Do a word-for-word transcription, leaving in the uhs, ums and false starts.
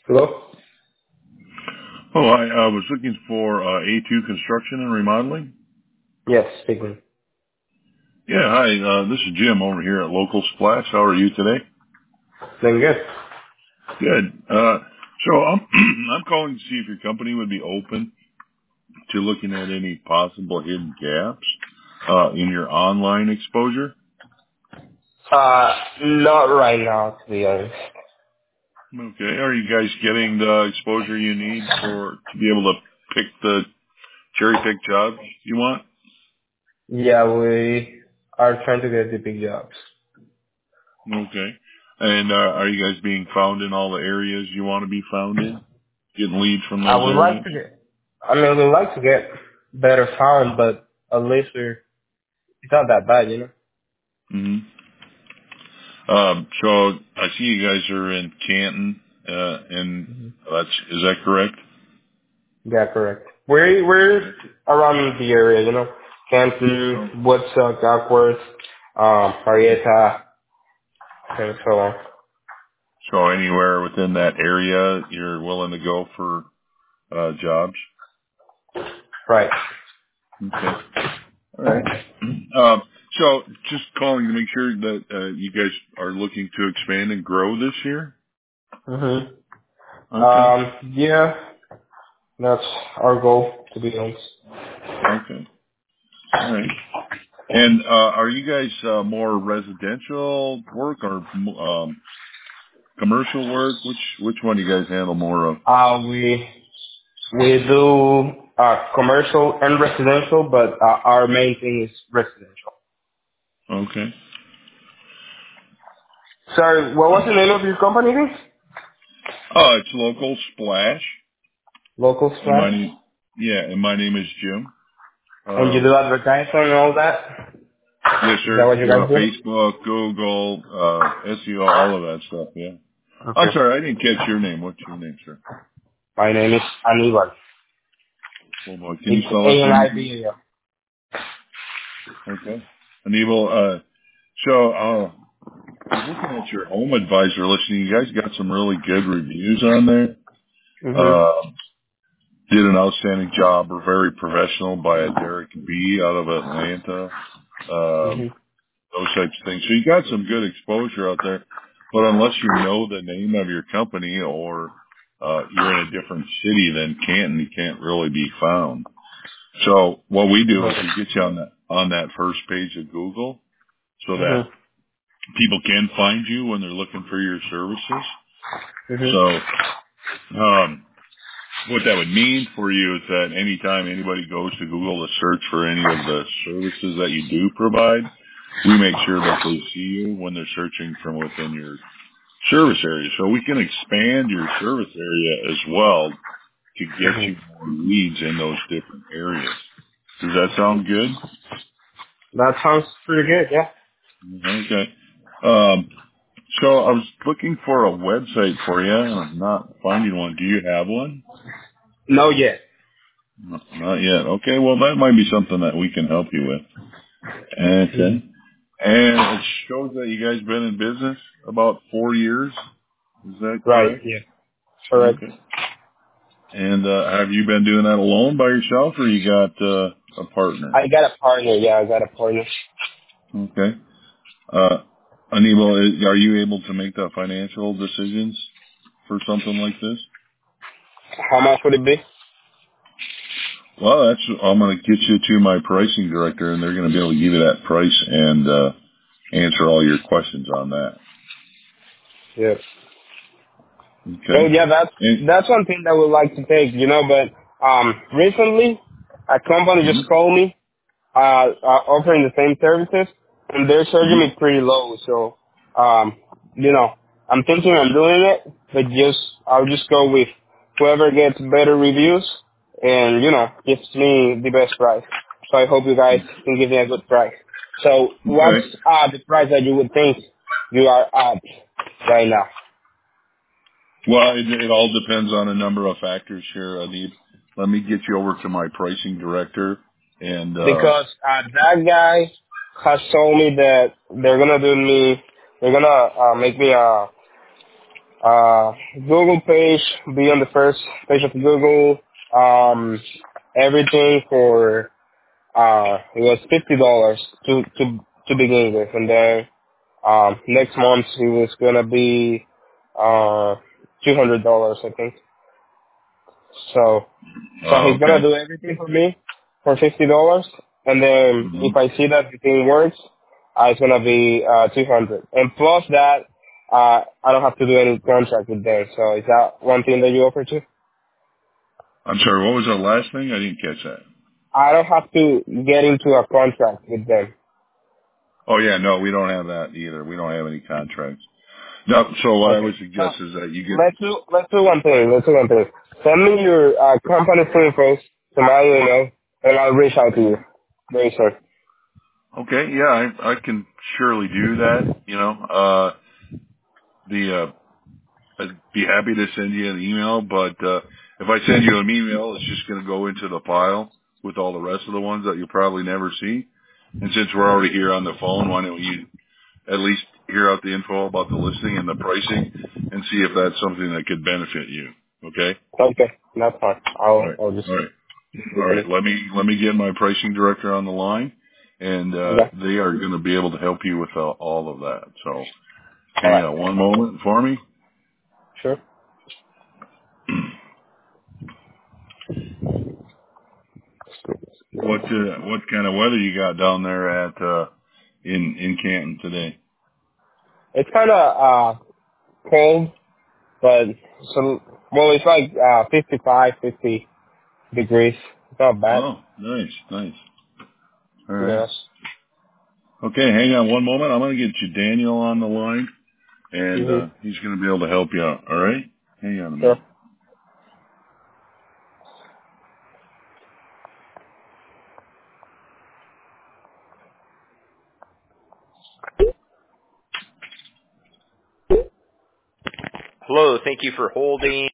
Hello? Oh, I uh, was looking for uh, A two Construction and Remodeling. Yes, speaking. Yeah, hi. Uh, this is Jim over here at Local Splash. How are you today? Doing good. Good. Uh, so I'm I'm calling to see if your company would be open to looking at any possible hidden gaps uh, in your online exposure. Uh, not right now, to be honest. Okay. Are you guys getting the exposure you need for to be able to pick the cherry pick jobs you want? Yeah, we are trying to get the big jobs. Okay. And uh, are you guys being found in all the areas you want to be found in? Getting leads from I those would like areas? to get, I mean, we'd like to get better found, but at least we're, it's not that bad, you know? hmm Um, so I see you guys are in Canton, uh, and hmm that's, is that correct? Yeah, correct. We're, we're around the area, you know? Oh. Canton, Woodstock, Duckworth, um, Marietta, and so on. So anywhere within that area, you're willing to go for, uh, jobs? Right. Okay. All right. Um, so just calling to make sure that, uh, you guys are looking to expand and grow this year? hmm Okay. Um, yeah, that's our goal, to be honest. Okay. All right. And, uh, are you guys, uh, more residential work or, um, commercial work? Which, which one do you guys handle more of? Uh, we we do uh, commercial and residential, but uh, our main thing is residential. Okay. Sorry, what was the name of your company? Again? Oh, it's local splash. Local And my Splash. name, yeah, and my name is Jim. And you Um, do advertising and all that? yes, Is that sir. what you Uh, guys do? Facebook, Google, uh, S E O, all of that stuff. Yeah. I'm Okay. sorry, I didn't catch your name. What's your name, sir? My name is Aníbal. Oh boy, can you It's spell A that N for me, I please? B A L. Okay. Aníbal, uh, so, uh, I was looking at your home advisor listing. You guys got some really good reviews on there. Mhm. Uh, did an outstanding job. We're very professional by a Derek B out of Atlanta. Um, Mhm. those types of things. So you got some good exposure out there, but unless you know the name of your company or uh, you're in a different city than Canton, you can't really be found. So what we do is Mhm. we get you on that on that first page of Google so that Mhm. people can find you when they're looking for your services. Mhm. So um, what that would mean for you is that anytime anybody goes to Google to search for any of the services that you do provide, we make sure that they see you when they're searching from within your service area. So we can expand your service area as well to get Mhm. you more leads in those different areas. Does that sound good? That sounds pretty good. Yeah. Okay. Um, so I was looking for a website for you and I'm not finding one. Do you have one? No, yet. No, not yet. Okay. Well, that might be something that we can help you with. Okay. Mhm. And it shows that you guys been in business about four years. Is that Right. correct? Yeah. Correct. Okay. And uh, have you been doing that alone by yourself, or you got uh, a partner? I got a partner. Yeah, I got a partner. Okay. Uh, Aníbal, i- are you able to make the financial decisions for something like this? How much would it be? Well, that's I'm going to get you to my pricing director, and they're going to be able to give you that price and uh, answer all your questions on that. Yeah. So Okay. yeah, that's And, that's one thing that we like to take, you know. But um, recently, a company hmm just called me, uh, uh, offering the same services, and they're charging hmm me pretty low. So, um, you know, I'm thinking I'm doing it, but just I'll just go with whoever gets better reviews, and you know, gives me the best price. So I hope you guys can give me a good price. So, what's Okay. uh, the price that you would think you are at right now? Well, it, it all depends on a number of factors here, Anib. Let me get you over to my pricing director, and uh, Because uh, that guy has told me that they're gonna do me, they're gonna uh, make me a Uh, Google page, be on the first page of Google. Um, everything for uh, it was fifty dollars to to to begin with, and then um, next month it was gonna be uh, two hundred dollars, I think. So so Oh, he's gonna okay. do everything for me for fifty dollars, and then hmm if I see that the thing works, uh, it's gonna be uh, two hundred. And plus that, uh, I don't have to do any contract with them. So is that one thing that you offer too? I'm sorry, what was that last thing? I didn't catch that. I don't have to get into a contract with them. Oh yeah, no, we don't have that either. We don't have any contracts. No, so what I Okay. would suggest So is that you get, let's do let's do one thing. Let's do one thing. Send me your uh, company info to my email, and I'll reach out to you very soon. okay, yeah, I, I can surely do that. You know, uh, the, uh, I'd be happy to send you an email, but, uh, if I send you an email, it's just going to go into the pile with all the rest of the ones that you'll probably never see. And since we're already here on the phone, why don't you at least hear out the info about the listing and the pricing and see if that's something that could benefit you. Okay? Okay, that's fine. All I'll right. I'll just All right. All look at right. it. Let me, let me get my pricing director on the line and, uh, Okay. they are going to be able to help you with uh, all of that. So All hang right. on one moment for me. Sure. What, uh, what kind of weather you got down there at, uh, in, in Canton today? It's kind of uh cold, but so well, it's like uh fifty-five, fifty degrees. It's not bad. Oh, nice, nice. All right. Yes. Okay. Hang on one moment. I'm going to get you Daniel on the line. And Mhm. uh, he's going to be able to help you out. All right? Hang on a Sure. minute. Hello. Thank you for holding.